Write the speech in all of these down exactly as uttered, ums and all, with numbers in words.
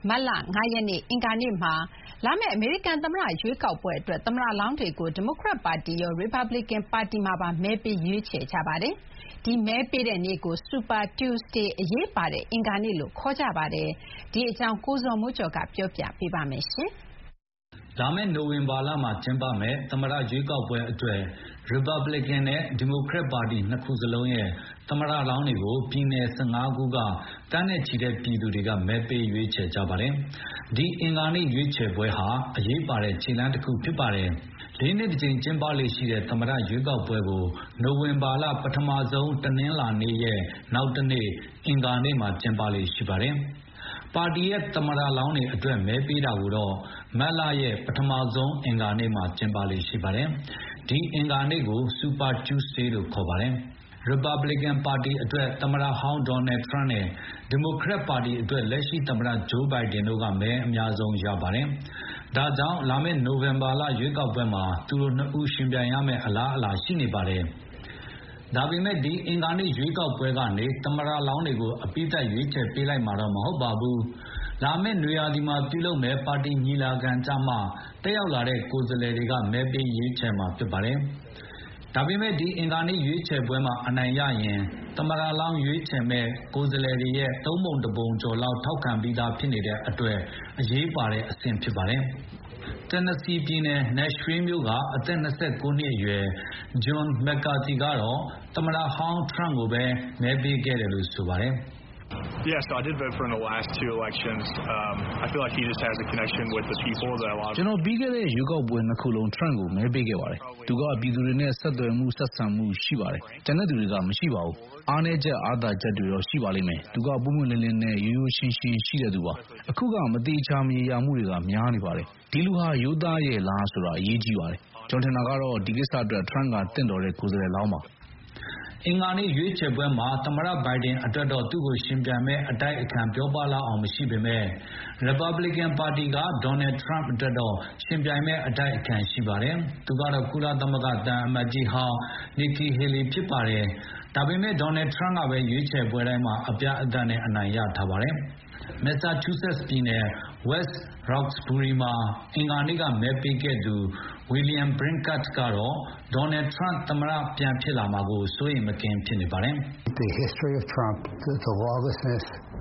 မတ်လ၅ရက်နေ့အင်္ဂါနေ့မှာလာမယ့်အမေရိကန်သမ္မတရွေးကောက်ပွဲအတွက်သမ္မတလောင်းတွေကိုဒီမိုကရက်ပါတီရောရီပတ်ဘလီကန်ပါတီမှာပါမဲပေးရွေးချယ်ကြပါတယ်။ဒီမဲပေးတဲ့နေ့ကို Super Tuesday အရေးပါတဲ့အင်္ဂါနေ့လို့ခေါ်ကြပါတယ်။ဒီအကြောင်းကိုဇော်မိုးကျော်ကပြောပြပေးပါမယ်ရှင်။လာမယ့်နိုဝင်ဘာလမှာကျင်းပမယ့်သမ္မတရွေးကောက်ပွဲအတွက်ရီပတ်ဘလီကန်နဲ့ဒီမိုကရက်ပါတီနှစ်ခုစလုံးရဲ့သမ္မတလောင်းတွေကိုပြည်နယ်၁၅ခုကတန်းနဲ့ချီတဲ့ပြည်သူတွေကမဲပေးရွေးချယ်ကြပါတယ်။ဒီအင်္ဂါနေ့ရွေးချယ်ပွဲဟာအရေးပါတဲ့ခြေလှမ်းတစ်ခုဖြစ်ပါတယ်။လေးနှစ်တစ်ကြိမ်ကျင်းပလေ့ရှိတဲ့သမ္မတရွေးကောက်ပွဲကိုနိုဝင်ဘာလပထမဆုံးတနင်္လာနေ့ရဲ့နောက်တနေ့အင်္ဂါနေ့မှာကျင်းပလေ့ရှိပါတယ်။ပါတီရဲ့သမ္မတလောင်းတွေအတွက်မဲပေးတာကိုတော့မတ်လရဲ့ပထမဆုံးအင်္ဂါနေ့မှာကျင်းပလေ့ရှိပါတယ်။ဒီအင်္ဂါနေ့ကို Super Tuesday လို့ခေါ်ပါတယ်။ ရီပတ်ဘလီကန်ပါတီအတွက်သမ္မတဟောင်းဒေါ်နယ်ထရန့်နဲ့ဒီမိုကရက်ပါတီအတွက်လက်ရှိသမ္မတဂျိုးဘိုင်ဒန်တို့ကမဲအများဆုံးရပါတယ်။ဒါကြောင့်လာမယ့်နိုဝင်ဘာလရွေးကောက်ပွဲမှာသူတို့နှစ်ဦးယှဉ်ပြိုင်ရမယ့်အလားအလာရှိနေပါတယ်။ဒါပေမဲ့ဒီအင်္ဂါနေ့ရွေးကောက်ပွဲကနေသမ္မတလောင်းတွေကိုအပိသက်ရွေးချယ်ပေးလိုက်မှာတော့မဟုတ်ပါဘူး။လာမယ့်နွေရာသီမှာပြုလုပ်မယ့်ပါတီညီလာခံကြမှာတက်ရောက်လာတဲ့ကိုယ်စားလှယ်တွေကမဲပေးရွေးချယ်မှာဖြစ်ပါတယ်။ဒါပေမဲ့ဒီအင်္ဂါနေ့ရွေးချယ်ပွဲမှာအနိုင်ရရင်သမ္မတလောင်းရွေးချယ်မဲ့ကိုယ်စားလှယ်တွေရဲ့သုံးပုံတစ်ပုံကျော်လောက်ထောက်ခံပြီးသားဖြစ်နေတဲ့အတွက်အရေးပါတဲ့အဆင့်ဖြစ်ပါတယ်။ Tennessee ပြည်နယ် Nashville မြို့ကအသက်၂၉နှစ်အရွယ် John McCarthy ကတော့သမ္မတဟောင်းထရန့်ကိုပဲမဲပေးခဲ့တယ်လို့ဆိုပါတယ်။ Yeah, so I did vote for in the last two elections. Um, I feel like he just has a connection with the people that a lot of ကျွန်တော်ပြီးခဲ့တဲ့ရွေးကောက်ပွဲနှစ်ခုလုံး Trump ကိုမဲပေးခဲ့ပါတယ်။သူကပြည်သူတွေနဲ့ဆက်သွယ်မှုဆက်ဆံမှုရှိပါတယ်။ကျန်တဲ့သူတွေကမရှိပါဘူး။အားနည်းချက်အားသာချက်တွေတော့ရှိပါလိမ့်မယ်။သူကပုံမှန်လင်းလင်းနဲ့ရိုးရိုးရှင်းရှင်းရှိတဲ့သူပါ။အခုကမတိချာမရေရာမှုတွေကများနေပါတယ်။ဒီလူဟာရိုးသားရဲ့လားဆိုတာအရေးကြီးပါတယ်။ကျွန်တော်ထင်တာကတော့ဒီကိစ္စအတွက် Trump ကတင့်တော်တဲ့ကိုယ်စားလှယ်လောင်းပါ။အင်္ဂါနေ့ရွေးချယ်ပွဲမှာသမ္မတဘိုင်ဒန်အတွက်တော့သူ့ကိုရှင်ပြိုင်မဲ့အတိုက်အခံပြောပလောက်အောင်မရှိပေမဲ့ရီပတ်ဘလီကန်ပါတီကဒေါ်နယ်ထရန့်အတွက်တော့ရှင်ပြိုင်မဲ့အတိုက်အခံရှိပါတယ်။သူကတော့ကုလသမဂ္ဂတန်အမတ်ကြီးဟောင်းနီကီဟေလီဖြစ်ပါတယ်။ဒါပေမဲ့ဒေါ်နယ်ထရန့်ကပဲရွေးချယ်ပွဲတိုင်းမှာအပြတ်အသတ်နဲ့အနိုင်ရထားပါတယ်။ Massachusetts ပြည်နယ် West Roxbury မှာအင်္ဂါနေ့ကမဲပေးခဲ့သူ William Brinkat ကတော့ဒေါ်နယ်ထရန့်သမ္မတပြန်ဖြစ်လာမှာကိုစိုးရိမ်မကင်းဖြစ်နေပါတယ်။ The history of Trump, the, the lawlessness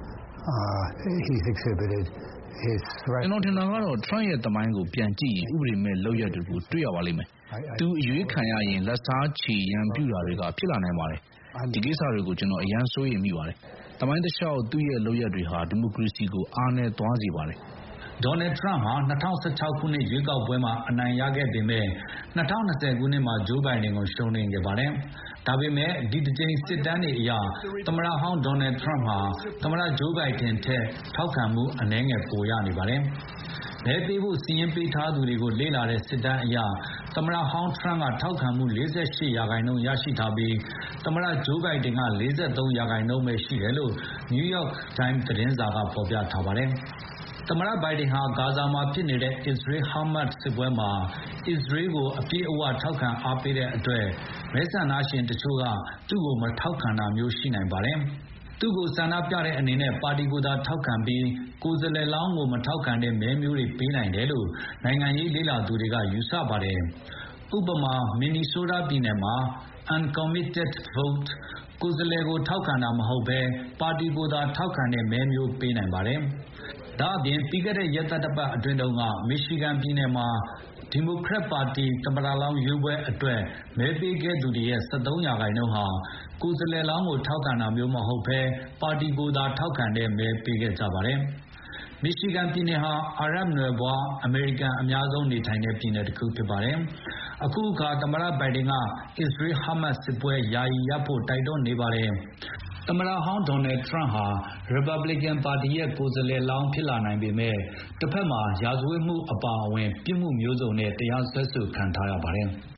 uh, he's exhibited, his threat. ကျွန်တော်ထင်တာကတော့ Trump ရဲ့သမိုင်းကိုပြန်ကြည့်ရင်ဥပဒေမဲ့လုပ်ရက်တွေကိုတွေ့ရပါလိမ့်မယ်။သူအရွေးခံရရင်လက်စားချေရန်ပြူတာတွေကဖြစ်လာနိုင်ပါတယ်။ဒီကိစ္စတွေကိုကျွန်တော်အရန်စိုးရိမ်မိပါတယ်။သမိုင်းတစ်လျှောက်သူ့ရဲ့လုပ်ရက်တွေဟာဒီမိုကရေစီကိုအားနည်းသွားစေပါတယ်။ဒေါ်နယ်ထရန့်ဟာ၂၀၁၆ခုနှစ်ရွေးကောက်ပွဲမှာအနိုင်ရခဲ့ပေမဲ့၂၀၂၀ခုနှစ်မှာဂျိုးဘိုင်ဒန်ကိုရှုံးနိမ့်ခဲ့ပါတယ်။ဒါပေမဲ့ဒီတစ်ကြိမ်စစ်တမ်းတွေအရသမ္မတဟောင်းဒေါ်နယ်ထရန့်ဟာသမ္မတဂျိုးဘိုင်ဒန်ထက်ထောက်ခံမှုအနည်းငယ်ပိုရနေပါတယ်။မဲပေးဖို့စီရင်ပေးထားသူတွေကိုလေ့လာတဲ့စစ်တမ်းအရသမ္မတဟောင်းထရန့်ကထောက်ခံမှု၄၈ရာခိုင်နှုန်းရရှိထားပြီးသမ္မတဂျိုးဘိုင်ဒန်က၄၃ရာခိုင်နှုန်းပဲရှိတယ်လို့ New York Times သတင်းစာကဖော်ပြထားပါတယ်။သမ္မတဘိုင်ဒန်ဟာဂါဇာမှာဖြစ်နေတဲ့အစ္စရေး-ဟာမတ်စ်စစ်ပွဲမှာအစ္စရေးကိုအပြည့်အဝထောက်ခံအားပေးတဲ့အတွက်မဲဆန္ဒရှင်တချို့ကသူ့ကိုမထောက်ခံတာမျိုးရှိနိုင်ပါတယ်။သူ့ကိုဆန္ဒပြတဲ့အနေနဲ့ပါတီကိုသာထောက်ခံပြီးကိုယ်စားလှယ်လောင်းကိုမထောက်ခံတဲ့မဲမျိုးတွေပေးနိုင်တယ်လို့နိုင်ငံရေးလေ့လာသူတွေကယူဆပါတယ်။ဥပမာမင်နီဆိုးတားပြည်နယ်မှာ uncommitted vote ကိုယ်စားလှယ်ကိုထောက်ခံတာမဟုတ်ဘဲပါတီကိုသာထောက်ခံတဲ့မဲမျိုးပေးနိုင်ပါတယ်။ဒါအပြင်ပြီးခဲ့တဲ့ရက်သတ္တပတ်အတွင်းတုန်းကမီရှီဂန်ပြည်နယ်မှာဒီမိုကရက်ပါတီသမ္မတလောင်းရွေးပွဲအတွက်မဲပေးခဲ့သူတွေရဲ့၁၃ရာခိုင်နှုန်းဟာကိုယ်စားလှယ်လောင်းကိုထောက်ခံတာမျိုးမဟုတ်ဘဲပါတီကိုသာထောက်ခံတဲ့မဲပေးခဲ့ကြပါတယ်။မီရှီဂန်ပြည်နယ်ဟာအာရပ်နွယ်ဖွားအမေရိကန်အများဆုံးနေထိုင်တဲ့ပြည်နယ်တစ်ခုဖြစ်ပါတယ်။အခုအခါသမ္မတဘိုင်ဒန်ကအစ္စရေး-ဟာမတ်စ်စစ်ပွဲယာယီရပ်ဖို့တိုက်တွန်းနေပါတယ်။သမ္မတဟောင်းဒေါ်နယ်ထရန့်ဟာရီပတ်ဘလီကန်ပါတီရဲ့ကိုယ်စားလှယ်လောင်းဖြစ်လာနိုင်ပေမဲ့တစ်ဖက်မှာရာဇဝတ်မှုအပါအဝင်ပြစ်မှုမျိုးစုံနဲ့တရားစွဲဆိုခံထားရပါတယ်။